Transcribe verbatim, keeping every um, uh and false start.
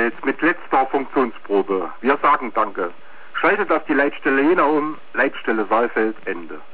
Saalfeld mit letzter Funktionsprobe. Wir sagen Danke. Schaltet auf die Leitstelle Jena um, Leitstelle Saalfeld, Ende.